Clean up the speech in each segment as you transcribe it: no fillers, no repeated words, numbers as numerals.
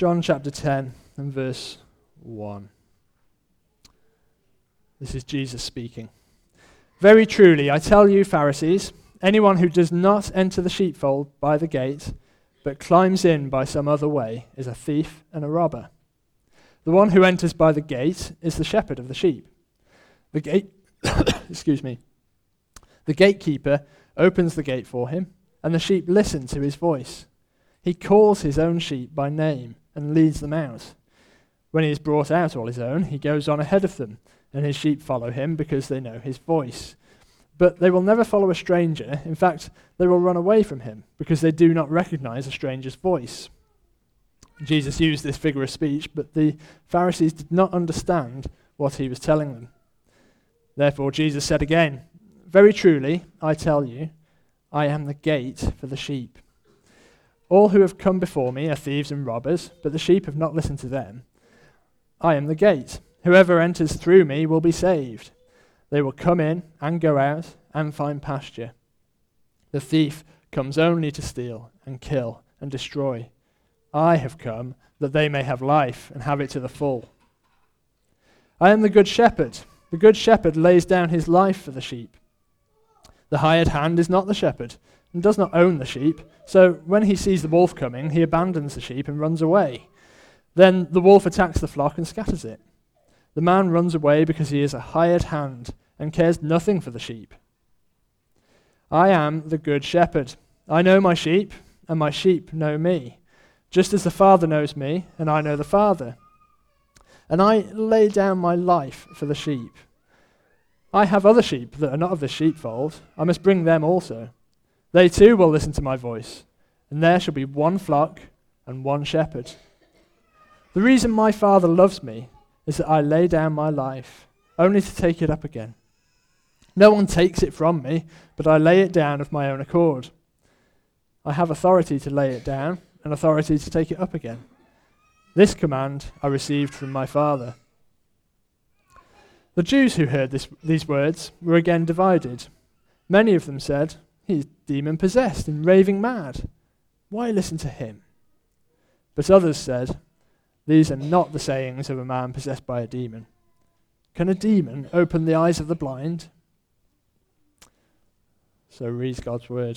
John chapter 10 and verse 1. This is Jesus speaking. Very truly, I tell you, Pharisees, anyone who does not enter the sheepfold by the gate, but climbs in by some other way, is a thief and a robber. The one who enters by the gate is the shepherd of the sheep. The gate, the gatekeeper opens the gate for him, and the sheep listen to his voice. He calls his own sheep by name and leads them out. When he has brought out all his own, he goes on ahead of them, and his sheep follow him because they know his voice. But they will never follow a stranger. In fact, they will run away from him because they do not recognize a stranger's voice. Jesus used this figure of speech, but the Pharisees did not understand what he was telling them. Therefore, Jesus said again, very truly, I tell you, I am the gate for the sheep. All who have come before me are thieves and robbers, but the sheep have not listened to them. I am the gate. Whoever enters through me will be saved. They will come in and go out and find pasture. The thief comes only to steal and kill and destroy. I have come that they may have life and have it to the full. I am the good shepherd. The good shepherd lays down his life for the sheep. The hired hand is not the shepherd and does not own the sheep, so when he sees the wolf coming, he abandons the sheep and runs away. Then the wolf attacks the flock and scatters it. The man runs away because he is a hired hand and cares nothing for the sheep. I am the good shepherd. I know my sheep, and my sheep know me, just as the Father knows me, and I know the Father. And I lay down my life for the sheep. I have other sheep that are not of the sheepfold. I must bring them also. They too will listen to my voice, and there shall be one flock and one shepherd. The reason my Father loves me is that I lay down my life, only to take it up again. No one takes it from me, but I lay it down of my own accord. I have authority to lay it down and authority to take it up again. This command I received from my Father. The Jews who heard these words were again divided. Many of them said, he is demon-possessed and raving mad. Why listen to him? But others said, these are not the sayings of a man possessed by a demon. Can a demon open the eyes of the blind? So reads God's word.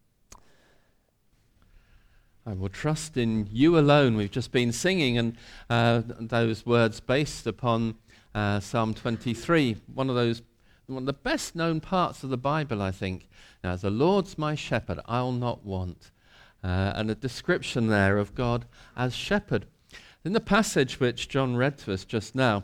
I will trust in you alone. We've just been singing, and those words based upon Psalm 23, one of the best known parts of the Bible, I think. Now, the Lord's my shepherd, I'll not want. And a description there of God as shepherd. In the passage which John read to us just now,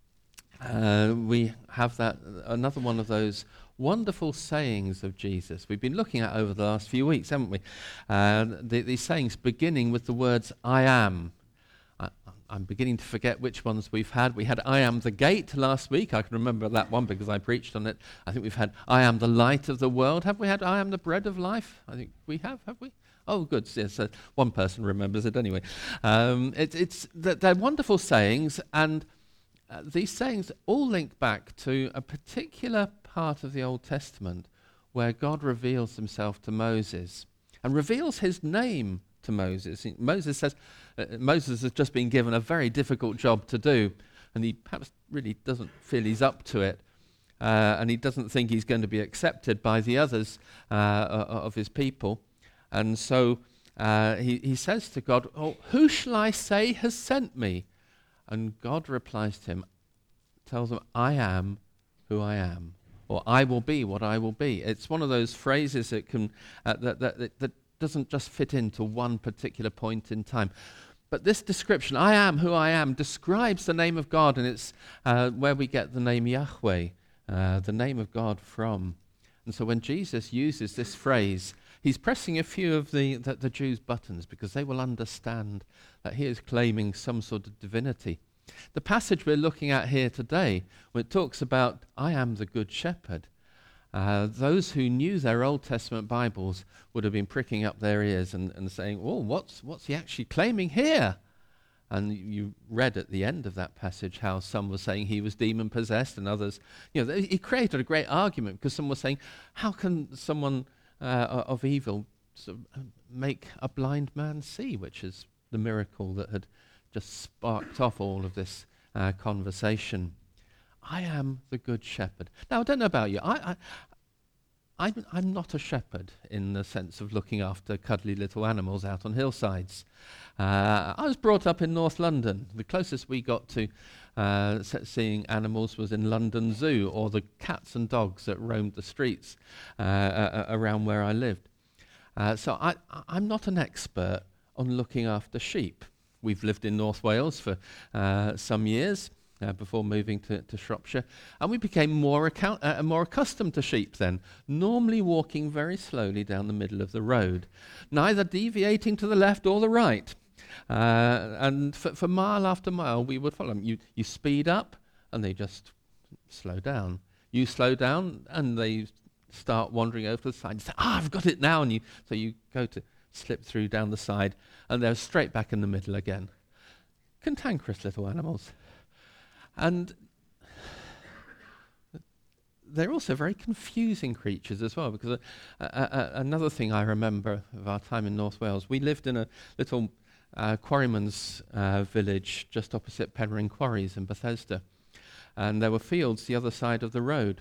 we have that another one of those wonderful sayings of Jesus we've been looking at over the last few weeks, haven't we? These sayings beginning with the words, I am. I'm beginning to forget which ones we've had. We had I am the gate last week. I can remember that one because I preached on it. I think we've had I am the light of the world. Have we had I am the bread of life? I think we have we? Oh, good. Yes, one person remembers it anyway. They're wonderful sayings, and these sayings all link back to a particular part of the Old Testament where God reveals himself to Moses and reveals his name to Moses. Moses says, Moses has just been given a very difficult job to do, and he perhaps really doesn't feel he's up to it, and he doesn't think he's going to be accepted by the others of his people. And so he says to God, oh, who shall I say has sent me? And God replies to him, tells him, I am who I am, or I will be what I will be. It's one of those phrases that can that doesn't just fit into one particular point in time. But this description, I am who I am, describes the name of God, and it's where we get the name Yahweh, the name of God from. And so when Jesus uses this phrase, he's pressing a few of the Jews' buttons because they will understand that he is claiming some sort of divinity. The passage we're looking at here today, when it talks about, I am the good shepherd, those who knew their Old Testament Bibles would have been pricking up their ears and saying, oh, what's he actually claiming here? And you read at the end of that passage how some were saying he was demon-possessed and others, he created a great argument because some were saying, how can someone of evil sort of make a blind man see, which is the miracle that had just sparked off all of this conversation. I am the good shepherd. Now, I don't know about you. I'm not a shepherd in the sense of looking after cuddly little animals out on hillsides. I was brought up in North London. The closest we got to seeing animals was in London Zoo, or the cats and dogs that roamed the streets around where I lived. So I'm not an expert on looking after sheep. We've lived in North Wales for some years before moving to Shropshire, and we became more accustomed to sheep then, normally walking very slowly down the middle of the road, neither deviating to the left or the right. And for mile after mile, we would follow them. You speed up, and they just slow down. You slow down, and they start wandering over to the side. You say, I've got it now, and so you go to slip through down the side, and they're straight back in the middle again. Cantankerous little animals. And they're also very confusing creatures as well, because another thing I remember of our time in North Wales, we lived in a little quarryman's village just opposite Penryn Quarries in Bethesda, and there were fields the other side of the road.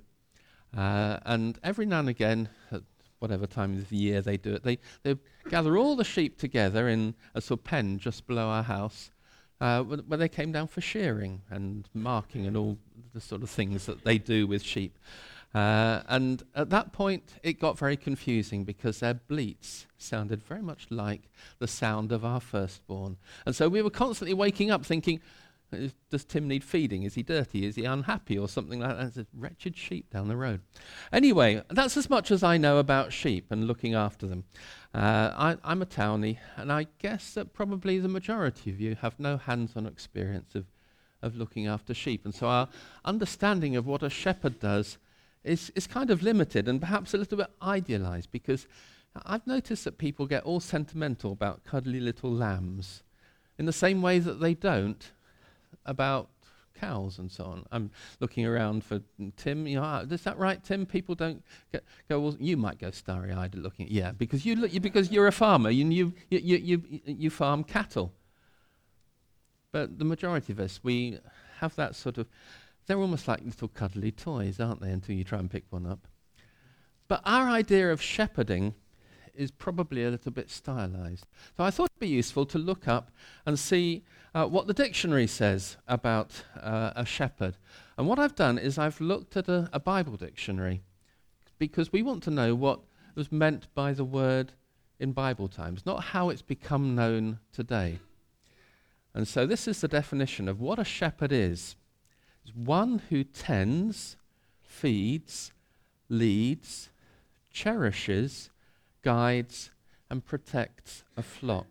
And every now and again, at whatever time of the year they do it, they gather all the sheep together in a sort of pen just below our house, where they came down for shearing and marking and all the sort of things that they do with sheep. And at that point, it got very confusing because their bleats sounded very much like the sound of our firstborn. And so we were constantly waking up thinking, does Tim need feeding? Is he dirty? Is he unhappy? Or something like that. There's a wretched sheep down the road. Anyway, that's as much as I know about sheep and looking after them. I'm a townie, and I guess that probably the majority of you have no hands-on experience of looking after sheep. And so our understanding of what a shepherd does is kind of limited and perhaps a little bit idealized, because I've noticed that people get all sentimental about cuddly little lambs in the same way that they don't about cows and so on. I'm looking around for Tim. Is that right, Tim? People don't go. Well, you might go starry-eyed at looking. Yeah, because because you're a farmer. You farm cattle. But the majority of us, we have that sort of. They're almost like little cuddly toys, aren't they? Until you try and pick one up. But our idea of shepherding is probably a little bit stylized. So I thought it'd be useful to look up and see what the dictionary says about a shepherd. And what I've done is I've looked at a Bible dictionary, because we want to know what was meant by the word in Bible times, not how it's become known today. And so this is the definition of what a shepherd is. It's one who tends, feeds, leads, cherishes, guides, and protects a flock.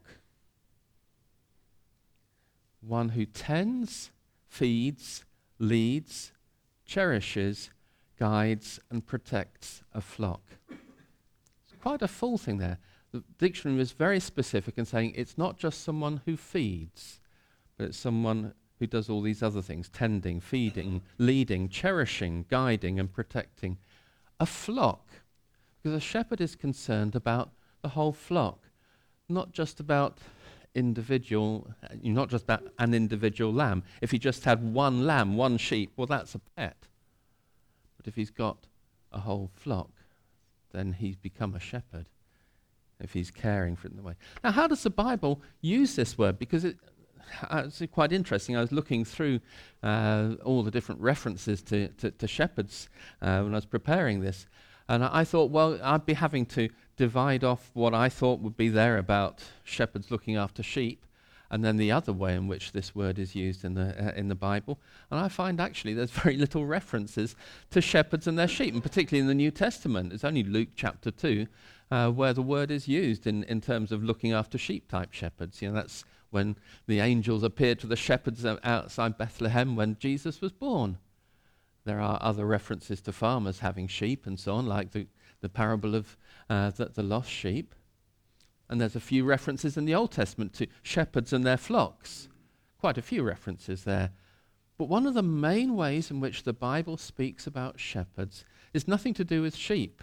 One who tends, feeds, leads, cherishes, guides, and protects a flock. It's quite a full thing there. The dictionary was very specific in saying it's not just someone who feeds, but it's someone who does all these other things: tending, feeding, leading, cherishing, guiding, and protecting a flock. Because a shepherd is concerned about the whole flock, not just about an individual lamb. If he just had one lamb, one sheep, well, that's a pet. But if he's got a whole flock, then he's become a shepherd, if he's caring for it in the way. Now, how does the Bible use this word? Because it's quite interesting. I was looking through all the different references to shepherds when I was preparing this. And I thought, well, I'd be having to divide off what I thought would be there about shepherds looking after sheep, and then the other way in which this word is used in the Bible. And I find actually there's very little references to shepherds and their sheep, and particularly in the New Testament. It's only Luke chapter 2 where the word is used in terms of looking after sheep-type shepherds. You know, that's when the angels appeared to the shepherds outside Bethlehem when Jesus was born. There are other references to farmers having sheep and so on, like the parable of the lost sheep. And there's a few references in the Old Testament to shepherds and their flocks. Quite a few references there. But one of the main ways in which the Bible speaks about shepherds is nothing to do with sheep.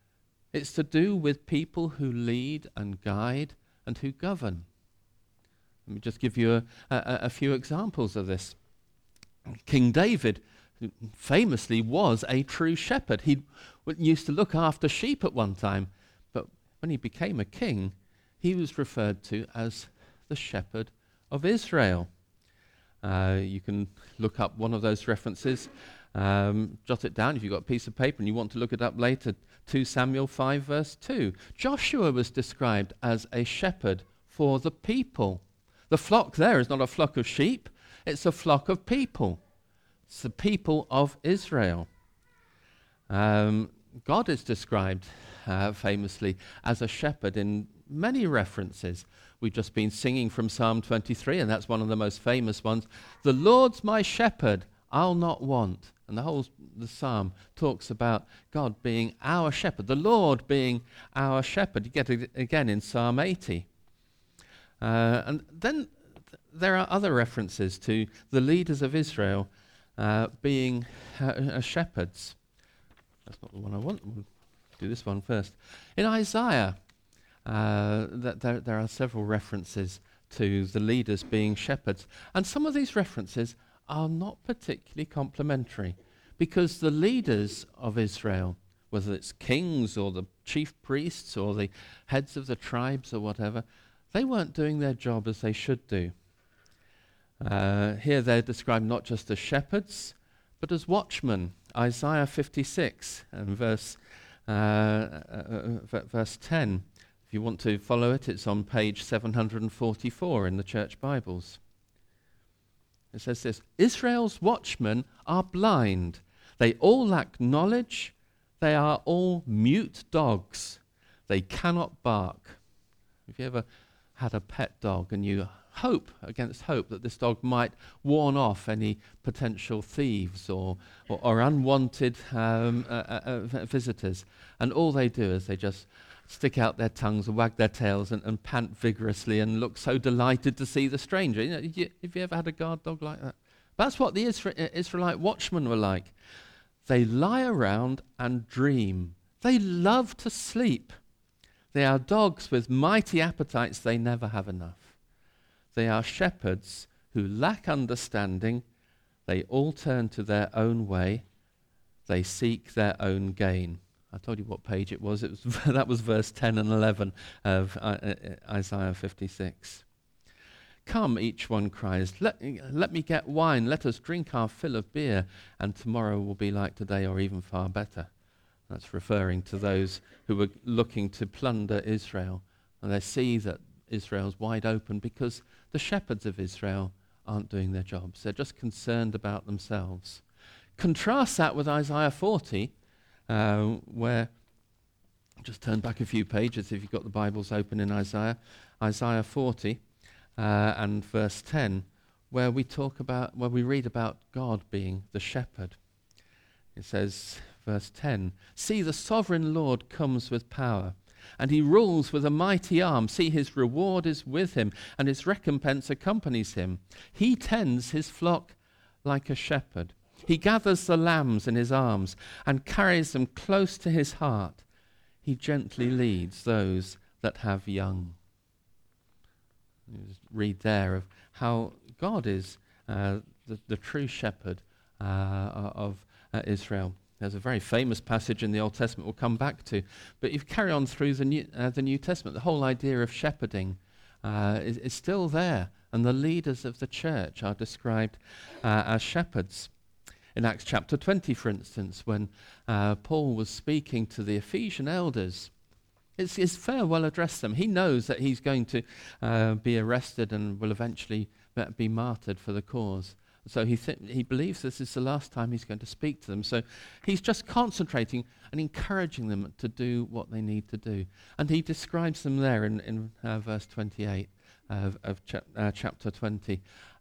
It's to do with people who lead and guide and who govern. Let me just give you a few examples of this. King David famously was a true shepherd. He used to look after sheep at one time, but when he became a king, he was referred to as the shepherd of Israel. You can look up one of those references, jot it down if you've got a piece of paper and you want to look it up later. 2 Samuel 5 verse 2. Joshua was described as a shepherd for the people. The flock there is not a flock of sheep, it's a flock of people. It's the people of Israel. God is described famously as a shepherd in many references. We've just been singing from Psalm 23, and that's one of the most famous ones. The Lord's my shepherd, I'll not want. And the psalm talks about God being our shepherd, the Lord being our shepherd. You get it again in Psalm 80. And then there are other references to the leaders of Israel being shepherds. That's not the one I want. We'll do this one first. In Isaiah, there are several references to the leaders being shepherds. And some of these references are not particularly complimentary, because the leaders of Israel, whether it's kings or the chief priests or the heads of the tribes or whatever, they weren't doing their job as they should do. Here they're described not just as shepherds, but as watchmen. Isaiah 56 and verse 10. If you want to follow it, it's on page 744 in the church Bibles. It says this: Israel's watchmen are blind. They all lack knowledge. They are all mute dogs. They cannot bark. Have you ever had a pet dog and you hope against hope that this dog might warn off any potential thieves or unwanted visitors, and all they do is they just stick out their tongues and wag their tails and pant vigorously and look so delighted to see the stranger. Have you ever had a guard dog like that? That's what the Israelite watchmen were like. They lie around and dream. They love to sleep. They are dogs with mighty appetites. They never have enough. They are shepherds who lack understanding. They all turn to their own way. They seek their own gain. I told you what page it was. That was verse 10 and 11 of Isaiah 56. Come, each one cries, let me get wine. Let us drink our fill of beer, and tomorrow will be like today or even far better. That's referring to those who were looking to plunder Israel. And they see that Israel's wide open because the shepherds of Israel aren't doing their jobs. They're just concerned about themselves. Contrast that with Isaiah 40, where, just turn back a few pages if you've got the Bibles open in Isaiah 40 and verse 10, where we read about God being the shepherd. It says, verse 10, see, the sovereign Lord comes with power, and he rules with a mighty arm. See, his reward is with him, and his recompense accompanies him. He tends his flock like a shepherd. He gathers the lambs in his arms and carries them close to his heart. He gently leads those that have young. You just read there of how God is the true shepherd of Israel. There's a very famous passage in the Old Testament we'll come back to. But if you carry on through the New Testament, the whole idea of shepherding is still there. And the leaders of the church are described as shepherds. In Acts chapter 20, for instance, when Paul was speaking to the Ephesian elders, it's his farewell address them. He knows that he's going to be arrested and will eventually be martyred for the cause. So he believes this is the last time he's going to speak to them. So he's just concentrating and encouraging them to do what they need to do. And he describes them there in verse 28 of chapter 20.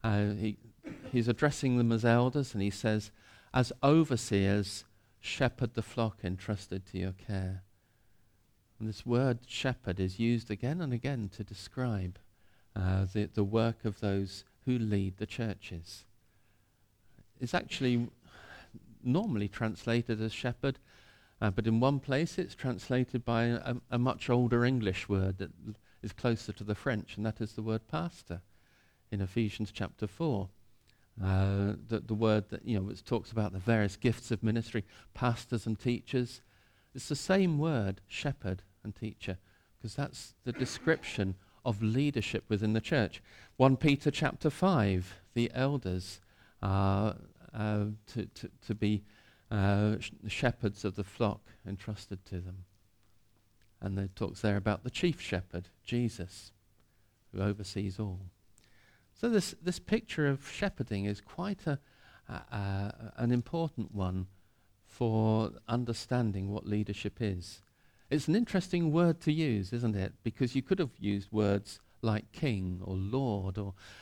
He's addressing them as elders, and he says, as overseers, shepherd the flock entrusted to your care. And this word shepherd is used again and again to describe the work of those who lead the churches. It's actually normally translated as shepherd, but in one place it's translated by a much older English word that is closer to the French, and that is the word pastor. in Ephesians chapter 4. The word that, which talks about the various gifts of ministry, pastors and teachers. It's the same word, shepherd and teacher, because that's the description of leadership within the church. 1 Peter chapter 5, the elders are to be shepherds of the flock entrusted to them. And it talks there about the chief shepherd, Jesus, who oversees all. So this picture of shepherding is quite an important one for understanding what leadership is. It's an interesting word to use, isn't it? Because you could have used words like king or lord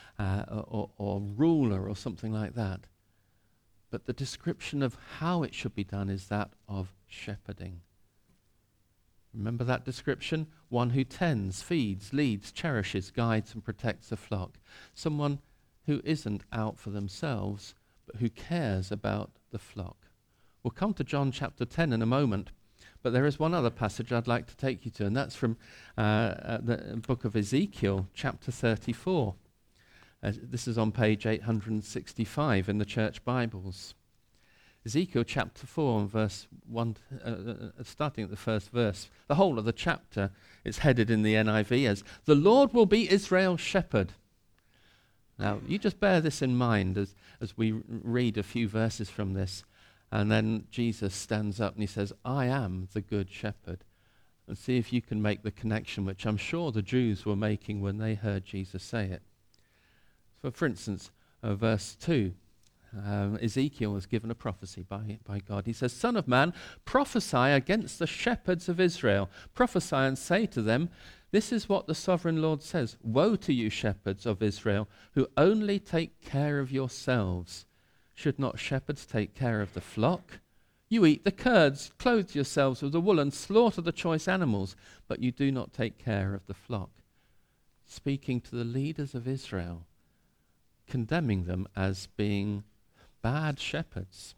or ruler or something like that. But the description of how it should be done is that of shepherding. Remember that description? One who tends, feeds, leads, cherishes, guides and protects a flock. Someone who isn't out for themselves, but who cares about the flock. We'll come to John chapter 10 in a moment, but there is one other passage I'd like to take you to, and that's from the book of Ezekiel, chapter 34. This is on page 865 in the church Bibles. Ezekiel chapter 4 and verse 1, starting at the first verse. The whole of the chapter is headed in the NIV as, "The Lord will be Israel's shepherd." Now, you just bear this in mind as we read a few verses from this. And then Jesus stands up and he says, "I am the good shepherd." And see if you can make the connection, which I'm sure the Jews were making when they heard Jesus say it. So, for instance, verse 2. Ezekiel was given a prophecy by God. He says, "Son of man, prophesy against the shepherds of Israel. Prophesy and say to them, this is what the sovereign Lord says. Woe to you, shepherds of Israel, who only take care of yourselves. Should not shepherds take care of the flock? You eat the curds, clothe yourselves with the wool, and slaughter the choice animals, but you do not take care of the flock." Speaking to the leaders of Israel, condemning them as being bad shepherds.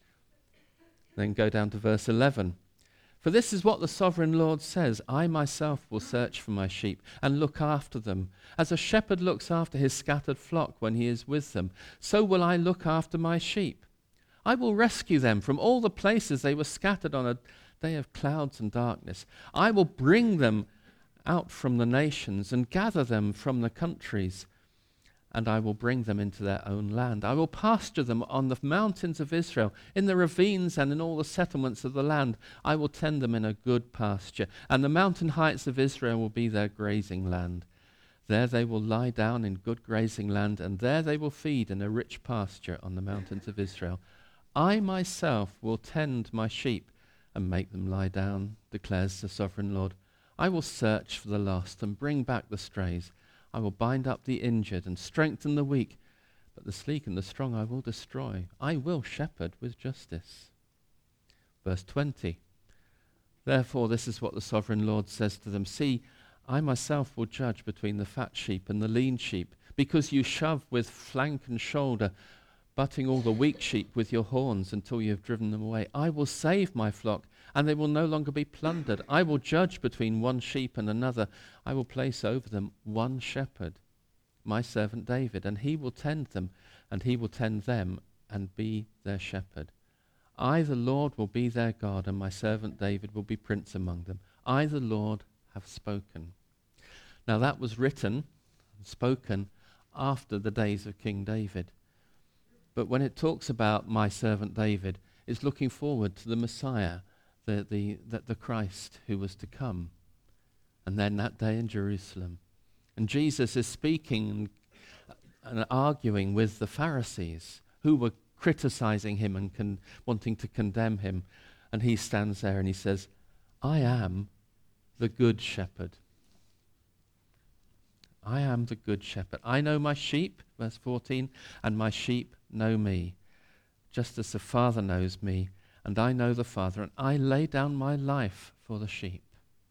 Then go down to verse 11. "For this is what the sovereign Lord says, I myself will search for my sheep and look after them. As a shepherd looks after his scattered flock when he is with them, so will I look after my sheep. I will rescue them from all the places they were scattered on a day of clouds and darkness. I will bring them out from the nations and gather them from the countries, and I will bring them into their own land. I will pasture them on the mountains of Israel, in the ravines and in all the settlements of the land. I will tend them in a good pasture, and the mountain heights of Israel will be their grazing land. There they will lie down in good grazing land, and there they will feed in a rich pasture on the mountains of Israel. I myself will tend my sheep and make them lie down, declares the sovereign Lord. I will search for the lost and bring back the strays. I will bind up the injured and strengthen the weak, but the sleek and the strong I will destroy. I will shepherd with justice." Verse 20. "Therefore this is what the sovereign Lord says to them. See, I myself will judge between the fat sheep and the lean sheep, because you shove with flank and shoulder, butting all the weak sheep with your horns until you have driven them away. I will save my flock, and they will no longer be plundered. I will judge between one sheep and another. I will place over them one shepherd, my servant David, and he will tend them, and he will tend them and be their shepherd. I, the Lord, will be their God, and my servant David will be prince among them. I, the Lord, have spoken." Now that was written, spoken, after the days of King David. But when it talks about my servant David, it's looking forward to the Messiah, the Christ who was to come. And then that day in Jerusalem. And Jesus is speaking and arguing with the Pharisees who were criticizing him and wanting to condemn him. And he stands there and he says, "I am the good shepherd. I am the good shepherd. I know my sheep," verse 14, "and my sheep know me, just as the Father knows me, and I know the Father, and I lay down my life for the sheep."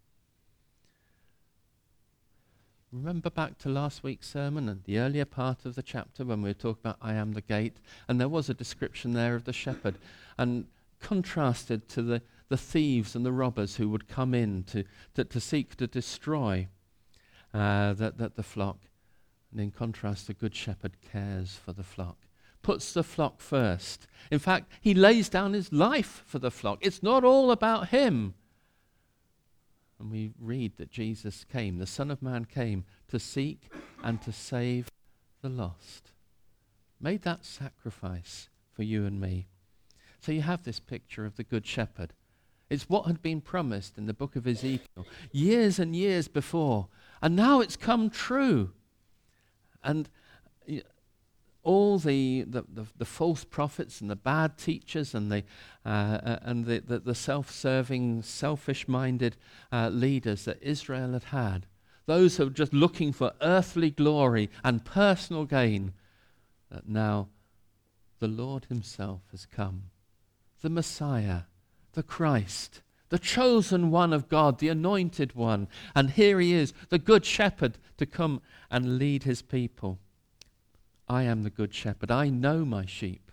Remember back to last week's sermon and the earlier part of the chapter when we were talking about I am the gate, and there was a description there of the shepherd, and contrasted to the thieves and the robbers who would come in to seek to destroy the flock. And in contrast, the good shepherd cares for the flock, puts the flock first. In fact, he lays down his life for the flock. It's not all about him. And we read that Jesus came, the Son of Man came to seek and to save the lost. Made that sacrifice for you and me. So you have this picture of the Good Shepherd. It's what had been promised in the book of Ezekiel years and years before. And now it's come true. And all the false prophets and the bad teachers and the self-serving, selfish-minded leaders that Israel had, those who were just looking for earthly glory and personal gain, that now the Lord himself has come, the Messiah, the Christ, the chosen one of God, the anointed one. And here he is, the good shepherd, to come and lead his people. I am the good shepherd. I know my sheep,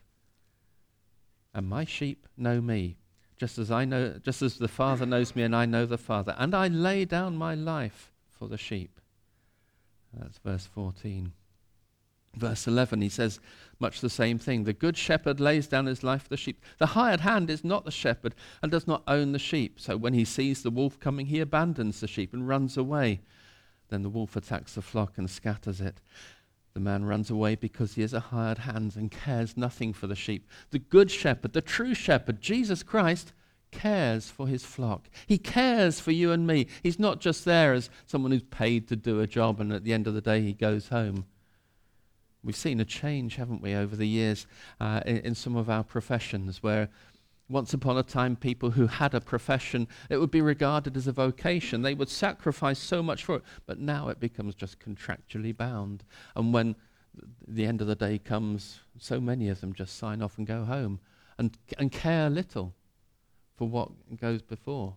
and my sheep know me, just as the Father knows me and I know the Father. And I lay down my life for the sheep. That's verse 14. Verse 11, he says much the same thing. The good shepherd lays down his life for the sheep. The hired hand is not the shepherd and does not own the sheep. So when he sees the wolf coming, he abandons the sheep and runs away. Then the wolf attacks the flock and scatters it. The man runs away because he is a hired hand and cares nothing for the sheep. The good shepherd, the true shepherd, Jesus Christ, cares for his flock. He cares for you and me. He's not just there as someone who's paid to do a job and at the end of the day he goes home. We've seen a change, haven't we, over the years in some of our professions, where once upon a time people who had a profession, it would be regarded as a vocation. They would sacrifice so much for it, but now it becomes just contractually bound. And when the end of the day comes, so many of them just sign off and go home and care little for what goes before.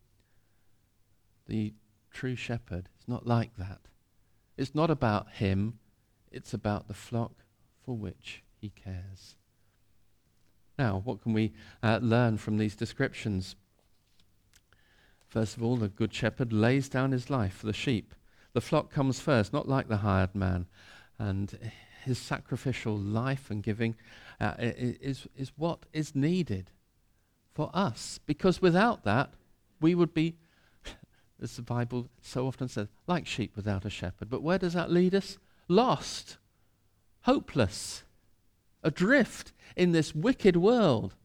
The true shepherd is not like that. It's not about him. It's about the flock for which he cares. Now, what can we learn from these descriptions? First of all, the good shepherd lays down his life for the sheep. The flock comes first, not like the hired man. And his sacrificial life and giving is what is needed for us. Because without that, we would be, as the Bible so often says, like sheep without a shepherd. But where does that lead us? Lost, hopeless, adrift in this wicked world,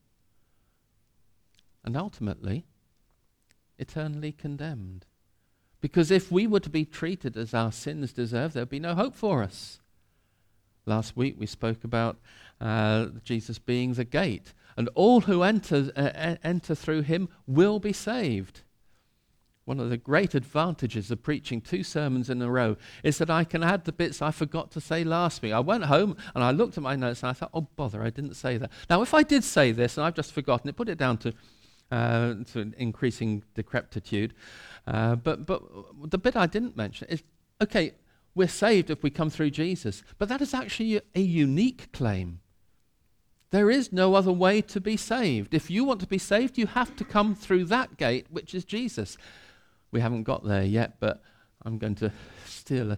and ultimately eternally condemned. Because if we were to be treated as our sins deserve, there would be no hope for us. Last week we spoke about Jesus being the gate, and all who enter through him will be saved. One of the great advantages of preaching 2 sermons in a row is that I can add the bits I forgot to say last week. I went home and I looked at my notes and I thought, oh bother, I didn't say that. Now if I did say this and I've just forgotten it, put it down to increasing decrepitude. But the bit I didn't mention is, okay, we're saved if we come through Jesus, but that is actually a unique claim. There is no other way to be saved. If you want to be saved, you have to come through that gate, which is Jesus. We haven't got there yet, but I'm going to steal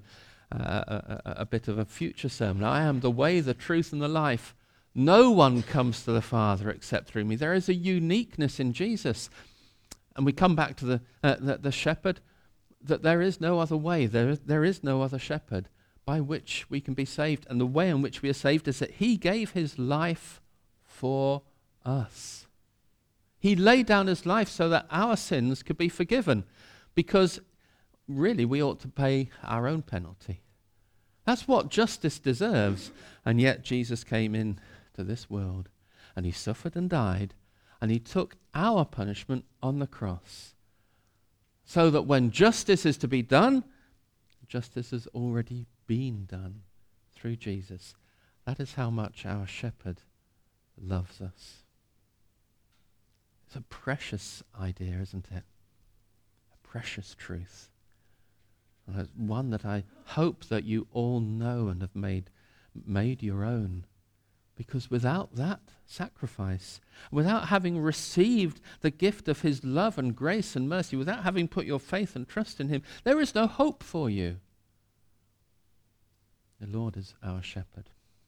a bit of a future sermon. I am the way, the truth, and the life. No one comes to the Father except through me. There is a uniqueness in Jesus. And we come back to the shepherd, that there is no other way. There is no other shepherd by which we can be saved. And the way in which we are saved is that he gave his life for us. He laid down his life so that our sins could be forgiven. Because really we ought to pay our own penalty. That's what justice deserves. And yet Jesus came into this world and he suffered and died and he took our punishment on the cross. So that when justice is to be done, justice has already been done through Jesus. That is how much our shepherd loves us. It's a precious idea, isn't it? Precious truth. And it's one that I hope that you all know and have made your own. Because without that sacrifice, without having received the gift of his love and grace and mercy, without having put your faith and trust in him, there is no hope for you. The Lord is our shepherd.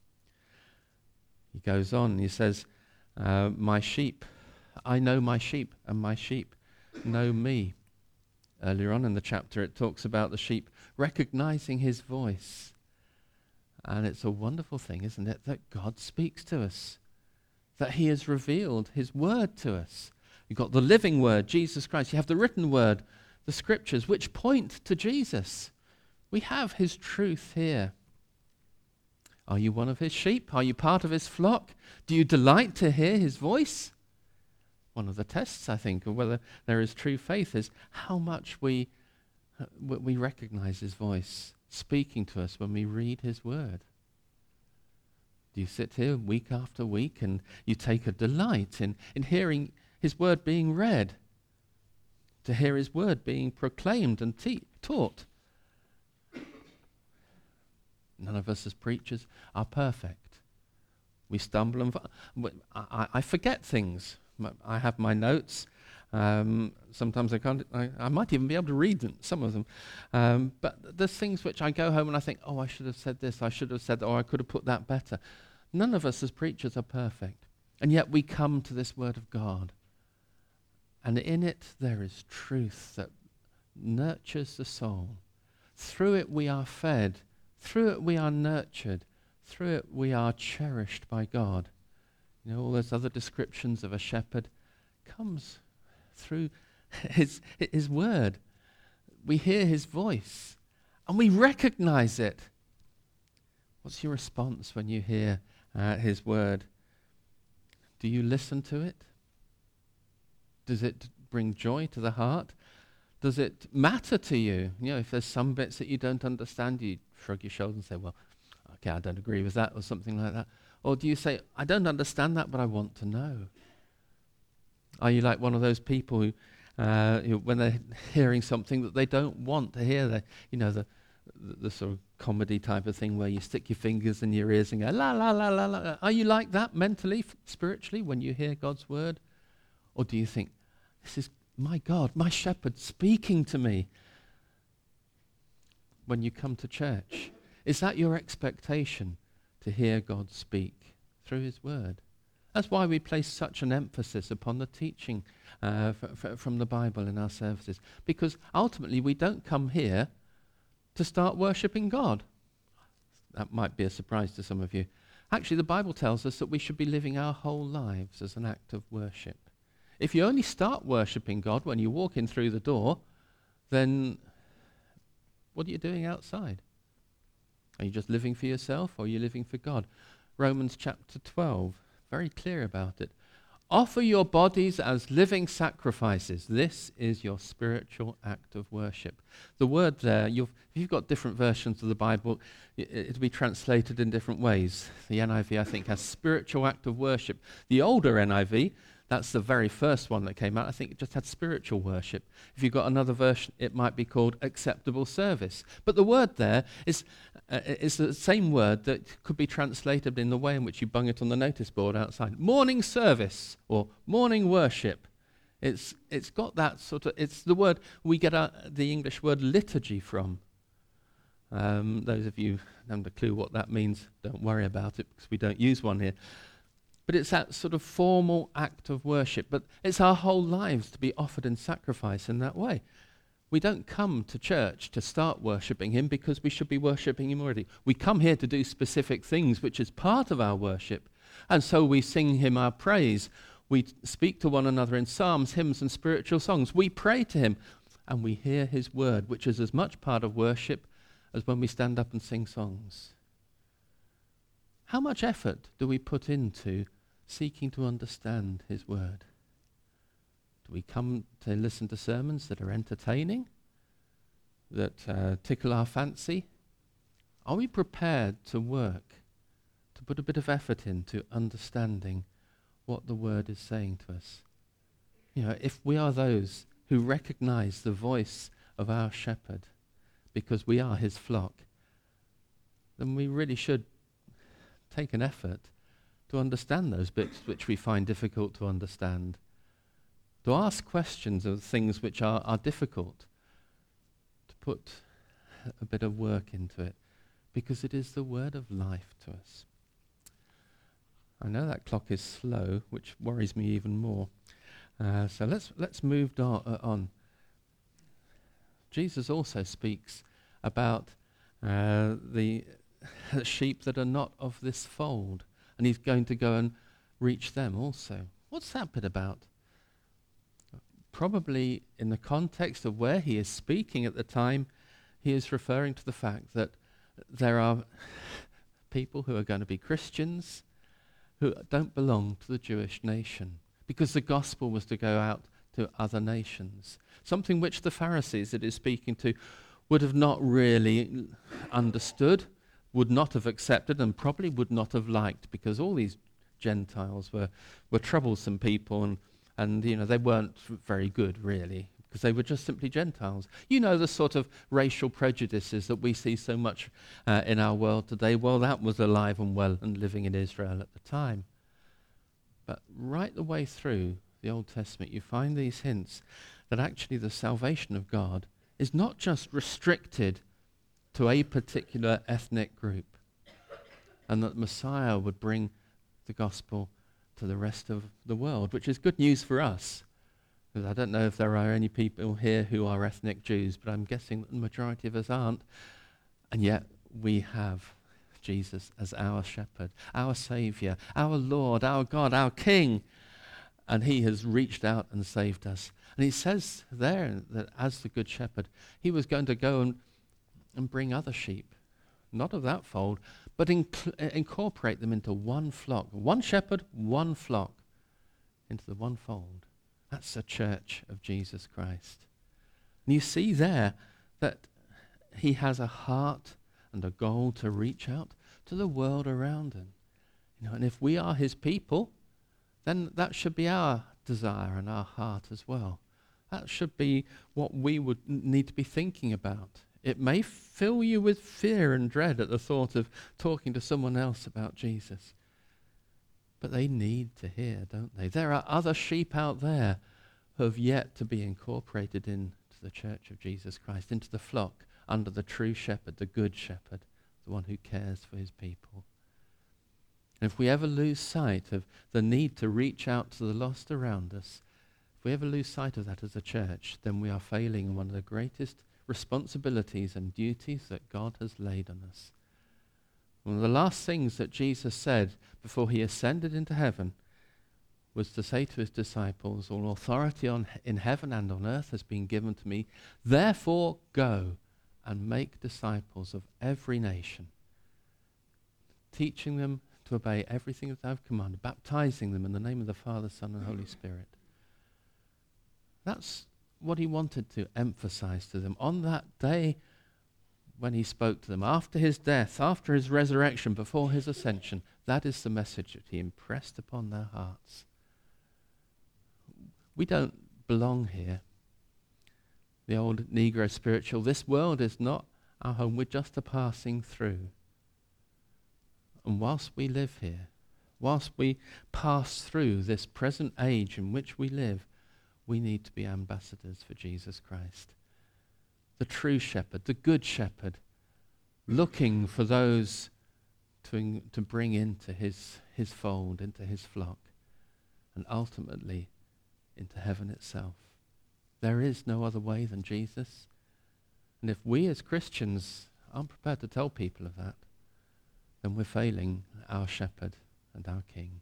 He goes on, he says, my sheep, I know my sheep, and my sheep know me. Earlier on in the chapter, it talks about the sheep recognizing his voice. And it's a wonderful thing, isn't it, that God speaks to us, that he has revealed his word to us. You've got the living word, Jesus Christ. You have the written word, the scriptures, which point to Jesus. We have his truth here. Are you one of his sheep? Are you part of his flock? Do you delight to hear his voice? One of the tests, I think, of whether there is true faith is how much we recognize his voice speaking to us when we read his word. Do you sit here week after week and you take a delight in hearing his word being read, to hear his word being proclaimed and taught? None of us as preachers are perfect. We stumble and I forget things. I have my notes. Sometimes I can't. I might even be able to read them, some of them. But there's things which I go home and I think, oh, I should have said this. I should have said that, or I could have put that better. None of us as preachers are perfect. And yet we come to this word of God. And in it there is truth that nurtures the soul. Through it we are fed. Through it we are nurtured. Through it we are cherished by God. You know, all those other descriptions of a shepherd comes through his word. We hear his voice and we recognize it. What's your response when you hear his word? Do you listen to it? Does it bring joy to the heart? Does it matter to you? You know, if there's some bits that you don't understand, you shrug your shoulders and say, well, okay, I don't agree with that, or something like that. Or do you say, I don't understand that, but I want to know? Are you like one of those people who when they're hearing something that they don't want to hear, the sort of comedy type of thing where you stick your fingers in your ears and go, la, la, la, la, la. Are you like that mentally, spiritually, when you hear God's word? Or do you think, this is my God, my shepherd speaking to me? When you come to church, is that your expectation, to hear God speak through his word? That's why we place such an emphasis upon the teaching from the Bible in our services, because ultimately we don't come here to start worshipping God. That might be a surprise to some of you. Actually, the Bible tells us that we should be living our whole lives as an act of worship. If you only start worshipping God when you walk in through the door, then what are you doing outside? Are you just living for yourself, or are you living for God? Romans chapter 12, very clear about it. Offer your bodies as living sacrifices. This is your spiritual act of worship. The word there, if you've got different versions of the Bible, it'll be translated in different ways. The NIV, I think, has spiritual act of worship. The older NIV, that's the very first one that came out, I think it just had spiritual worship. If you've got another version, it might be called acceptable service. But the word there is the same word that could be translated in the way in which you bung it on the notice board outside. Morning service or morning worship. It's got that sort of, it's the word we get the English word liturgy from. Those of you who haven't a clue what that means, don't worry about it because we don't use one here. But it's that sort of formal act of worship. But it's our whole lives to be offered in sacrifice in that way. We don't come to church to start worshipping him because we should be worshipping him already. We come here to do specific things, which is part of our worship. And so we sing him our praise. We speak to one another in psalms, hymns, and spiritual songs. We pray to him, and we hear his word, which is as much part of worship as when we stand up and sing songs. How much effort do we put into seeking to understand his word? Do we come to listen to sermons that are entertaining, that tickle our fancy? Are we prepared to work, to put a bit of effort into understanding what the word is saying to us? You know, if we are those who recognize the voice of our shepherd because we are his flock, then we really should take an effort to understand those bits which we find difficult to understand, to ask questions of things which are difficult, to put a bit of work into it, because it is the word of life to us. I know that clock is slow, which worries me even more. So let's move on. Jesus also speaks about the sheep that are not of this fold, and he's going to go and reach them also. What's that bit about? Probably in the context of where he is speaking at the time, he is referring to the fact that there are people who are going to be Christians who don't belong to the Jewish nation, because the gospel was to go out to other nations, something which the Pharisees that he's speaking to would have not really understood, would not have accepted, and probably would not have liked, because all these Gentiles were troublesome people, and they weren't very good, really, because they were just simply Gentiles. You know, the sort of racial prejudices that we see so much in our world today. Well, that was alive and well and living in Israel at the time. But right the way through the Old Testament, you find these hints that actually the salvation of God is not just restricted to a particular ethnic group, and that Messiah would bring the gospel to the rest of the world, which is good news for us. Because I don't know if there are any people here who are ethnic Jews, but I'm guessing that the majority of us aren't. And yet we have Jesus as our shepherd, our Saviour, our Lord, our God, our King. And he has reached out and saved us. And he says there that as the good shepherd, he was going to go and bring other sheep, not of that fold, but incorporate them into one flock. One shepherd, one flock, into the one fold. That's the church of Jesus Christ. And you see there that he has a heart and a goal to reach out to the world around him. And if we are his people, then that should be our desire and our heart as well. That should be what we would need to be thinking about. It may fill you with fear and dread at the thought of talking to someone else about Jesus. But they need to hear, don't they? There are other sheep out there who have yet to be incorporated into the church of Jesus Christ, into the flock, under the true shepherd, the good shepherd, the one who cares for his people. And if we ever lose sight of the need to reach out to the lost around us, if we ever lose sight of that as a church, then we are failing in one of the greatest responsibilities and duties that God has laid on us. One of the last things that Jesus said before he ascended into heaven was to say to his disciples, all authority in heaven and on earth has been given to me. Therefore go and make disciples of every nation, teaching them to obey everything that I've commanded, baptizing them in the name of the Father, Son, and Holy Spirit. That's what he wanted to emphasize to them on that day when he spoke to them, after his death, after his resurrection, before his ascension. That is the message that he impressed upon their hearts. We don't belong here. The old Negro spiritual, this world is not our home, we're just a passing through. And whilst we live here, whilst we pass through this present age in which we live, we need to be ambassadors for Jesus Christ. The true shepherd, the good shepherd, looking for those to bring into his fold, into his flock, and ultimately into heaven itself. There is no other way than Jesus. And if we as Christians aren't prepared to tell people of that, then we're failing our shepherd and our king.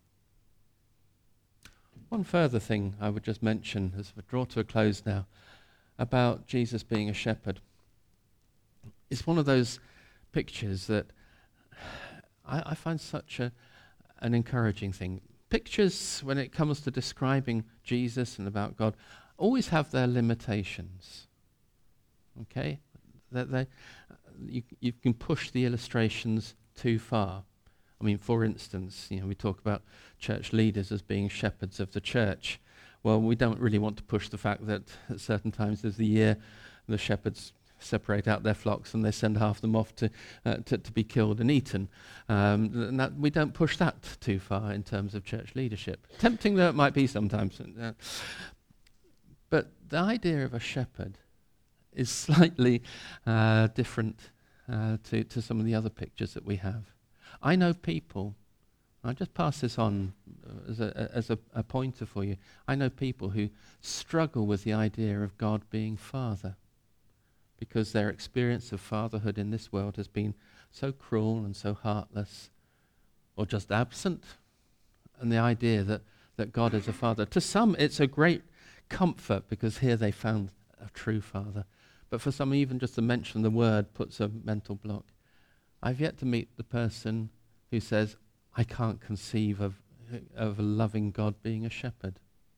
One further thing I would just mention as we draw to a close now about Jesus being a shepherd is one of those pictures that I find such an encouraging thing. Pictures, when it comes to describing Jesus and about God, always have their limitations. Okay? You can push the illustrations too far. I mean, for instance, we talk about church leaders as being shepherds of the church. Well, we don't really want to push the fact that at certain times of the year, the shepherds separate out their flocks and they send half of them off to be killed and eaten. We don't push that too far in terms of church leadership. Tempting though it might be sometimes. But the idea of a shepherd is slightly different to some of the other pictures that we have. I know people, I'll just pass this on as a pointer for you. I know people who struggle with the idea of God being Father because their experience of fatherhood in this world has been so cruel and so heartless, or just absent, and the idea that God is a father. To some, it's a great comfort because here they found a true father. But for some, even just to mention the word puts a mental block. I've yet to meet the person who says, I can't conceive of a loving God being a shepherd.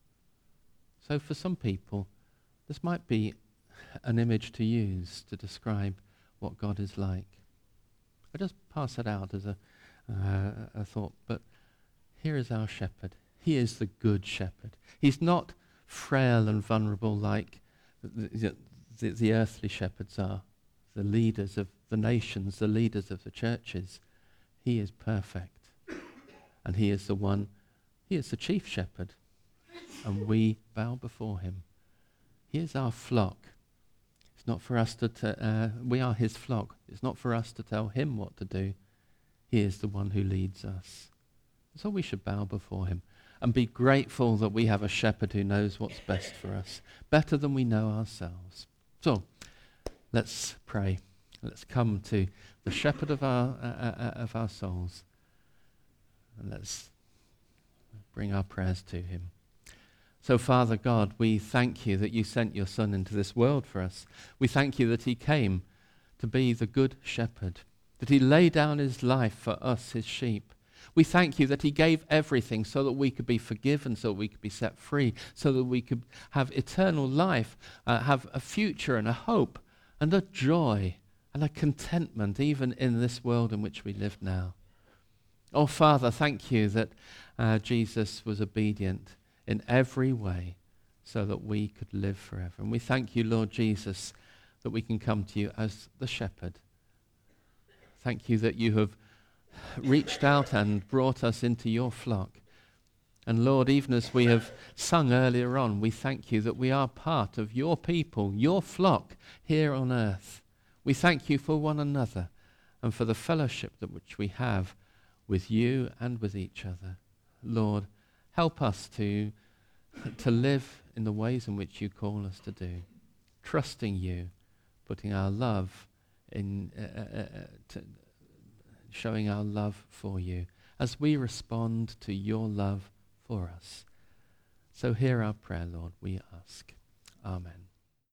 So for some people, this might be an image to use to describe what God is like. I just pass it out as a thought, but here is our shepherd. He is the good shepherd. He's not frail and vulnerable like the earthly shepherds are, the leaders of the nations, the leaders of the churches. He is perfect. And he is the chief shepherd. And we bow before him. He is our flock. It's not for us we are his flock. It's not for us to tell him what to do. He is the one who leads us. So we should bow before him and be grateful that we have a shepherd who knows what's best for us, better than we know ourselves. So, let's pray. Let's come to the shepherd of our souls, and let's bring our prayers to him. So, Father God, we thank you that you sent your Son into this world for us. We thank you that he came to be the good shepherd, that he laid down his life for us, his sheep. We thank you that he gave everything so that we could be forgiven, so that we could be set free, so that we could have eternal life, have a future and a hope and a joy and a contentment even in this world in which we live now. Oh, Father, thank you that Jesus was obedient in every way so that we could live forever. And we thank you, Lord Jesus, that we can come to you as the shepherd. Thank you that you have reached out and brought us into your flock. And Lord, even as we have sung earlier on, we thank you that we are part of your people, your flock here on earth. We thank you for one another and for the fellowship that which we have with you and with each other. Lord, help us to live in the ways in which you call us to do, trusting you, putting our love in showing our love for you as we respond to your love for us. So hear our prayer, Lord, we ask. Amen.